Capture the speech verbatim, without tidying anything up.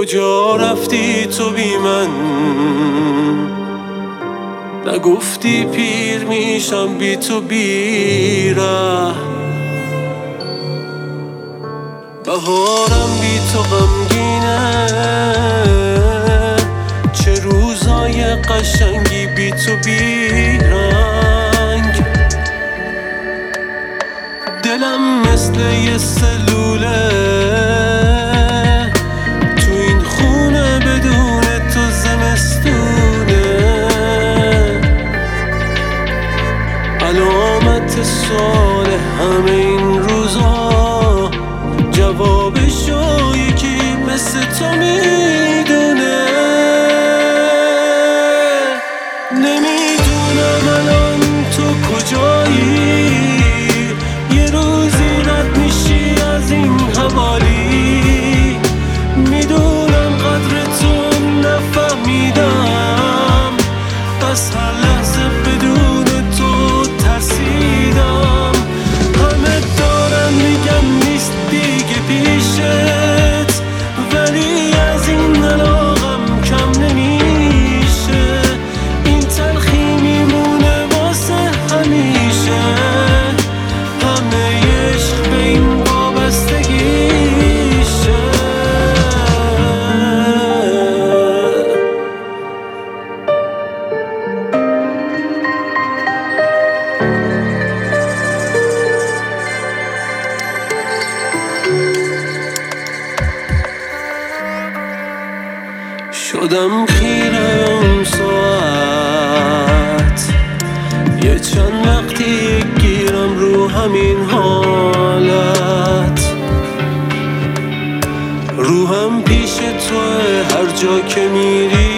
کجا رفتی تو بی من؟ نگفتی پیر میشم بی تو بی ره. بهارم بی تو غمگینه، چه روزای قشنگی بی تو بی رنگ. دلم مثل یه سلوله تو این خونه، بدون تو زمستونه. علامت سوال همه این روزا، جوابشو یکی مثل تو میدونه. نمیدونم الان تو کجایی، یه روزی رد میشی از این حوالی. میدونم قدر تو نفهمیدم، بس هر لحظه بدون تو ترسیدم. همه دارن میگن نیست دیگه پیشت، ولی از این علاقم کم نمیشه. این تلخی میمونه واسه همیشه، همه عشق به این وابستگیشه. شدم خیره اون ساعت، یه چند وقتی گیرم رو همین حالت. روحم پیش توه هر جا که میری،